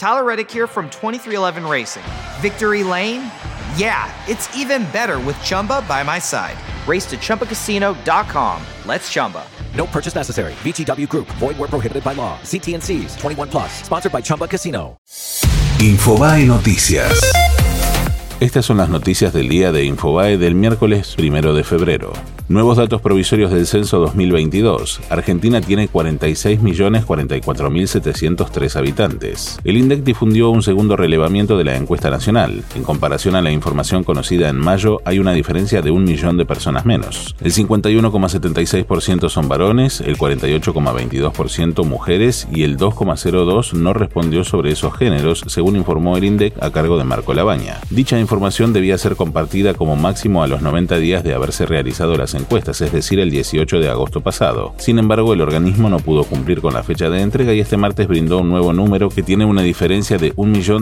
Tyler Reddick here from 2311 Racing. Victory Lane? Yeah, it's even better with Chumba by my side. Race to ChumbaCasino.com. Let's Chumba. No purchase necessary. VGW Group. Void where prohibited by law. See T&Cs. 21 plus. Sponsored by Chumba Casino. Infobae Noticias. Estas son las noticias del día de Infobae del miércoles 1 de febrero. Nuevos datos provisorios del censo 2022. Argentina tiene 46.044.703 habitantes. El INDEC difundió un segundo relevamiento de la encuesta nacional. En comparación a la información conocida en mayo, hay una diferencia de 1 millón de personas menos. El 51,76% son varones, el 48,22% mujeres y el 2,02% no respondió sobre esos géneros, según informó el INDEC a cargo de Marco Labaña. Dicha información debía ser compartida como máximo a los 90 días de haberse realizado las encuestas, es decir, el 18 de agosto pasado. Sin embargo, el organismo no pudo cumplir con la fecha de entrega y este martes brindó un nuevo número que tiene una diferencia de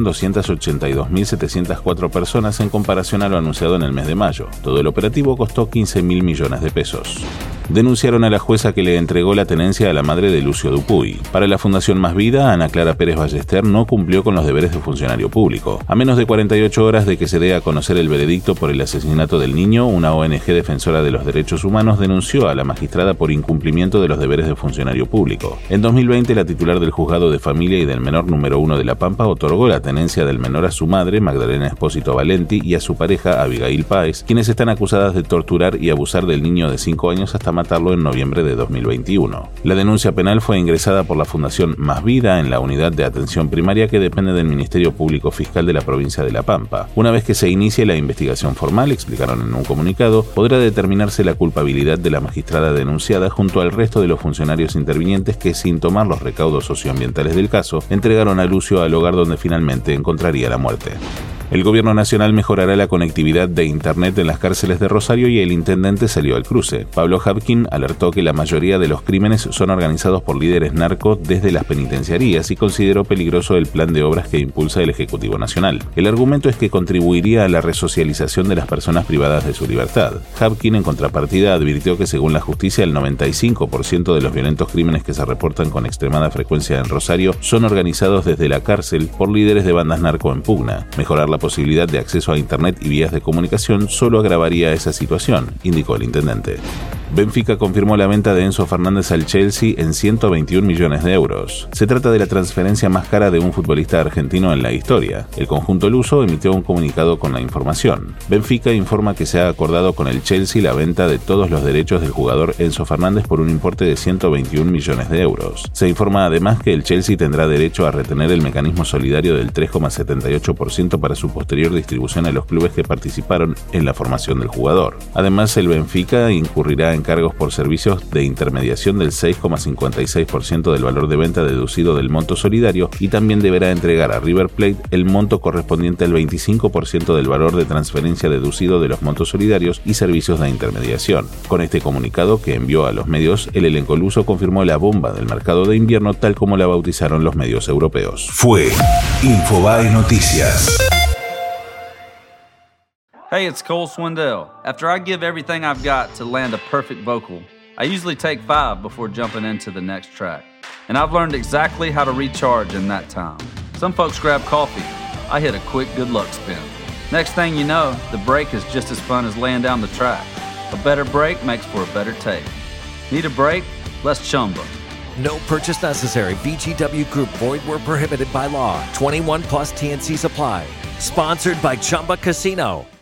1.282.704 personas en comparación a lo anunciado en el mes de mayo. Todo el operativo costó 15.000 millones de pesos. Denunciaron a la jueza que le entregó la tenencia a la madre de Lucio Dupuy. Para la Fundación Más Vida, Ana Clara Pérez Ballester no cumplió con los deberes de funcionario público. A menos de 48 horas de que se dé a conocer el veredicto por el asesinato del niño, una ONG defensora de los derechos humanos denunció a la magistrada por incumplimiento de los deberes de funcionario público. En 2020, la titular del Juzgado de Familia y del Menor número 1 de La Pampa otorgó la tenencia del menor a su madre, Magdalena Espósito Valenti, y a su pareja, Abigail Páez, quienes están acusadas de torturar y abusar del niño de 5 años hasta matarlo en noviembre de 2021. La denuncia penal fue ingresada por la Fundación Más Vida en la unidad de atención primaria que depende del Ministerio Público Fiscal de la provincia de La Pampa. Una vez que se inicie la investigación formal, explicaron en un comunicado, podrá determinarse la culpabilidad de la magistrada denunciada junto al resto de los funcionarios intervinientes que, sin tomar los recaudos socioambientales del caso, entregaron a Lucio al hogar donde finalmente encontraría la muerte. El gobierno nacional mejorará la conectividad de Internet en las cárceles de Rosario y el intendente salió al cruce. Pablo Habkin alertó que la mayoría de los crímenes son organizados por líderes narcos desde las penitenciarías y consideró peligroso el plan de obras que impulsa el Ejecutivo Nacional. El argumento es que contribuiría a la resocialización de las personas privadas de su libertad. Habkin, en contrapartida, advirtió que según la justicia el 95% de los violentos crímenes que se reportan con extremada frecuencia en Rosario son organizados desde la cárcel por líderes de bandas narco en pugna. Mejorar la posibilidad de acceso a Internet y vías de comunicación solo agravaría esa situación, indicó el intendente. Benfica confirmó la venta de Enzo Fernández al Chelsea en 121 millones de euros. Se trata de la transferencia más cara de un futbolista argentino en la historia. El conjunto luso emitió un comunicado con la información. Benfica informa que se ha acordado con el Chelsea la venta de todos los derechos del jugador Enzo Fernández por un importe de 121 millones de euros. Se informa además que el Chelsea tendrá derecho a retener el mecanismo solidario del 3,78% para su posterior distribución a los clubes que participaron en la formación del jugador. Además, el Benfica incurrirá en cargos por servicios de intermediación del 6,56% del valor de venta deducido del monto solidario y también deberá entregar a River Plate el monto correspondiente al 25% del valor de transferencia deducido de los montos solidarios y servicios de intermediación. Con este comunicado que envió a los medios, el elenco luso confirmó la bomba del mercado de invierno tal como la bautizaron los medios europeos. Fue Infobae Noticias. Hey, it's Cole Swindell. After I give everything I've got to land a perfect vocal, I usually take 5 before jumping into the next track. And I've learned exactly how to recharge in that time. Some folks grab coffee. I hit a quick good luck spin. Next thing you know, the break is just as fun as laying down the track. A better break makes for a better take. Need a break? Let's Chumba. No purchase necessary. VGW Group. Void where prohibited by law. 21 plus T&Cs apply. Sponsored by Chumba Casino.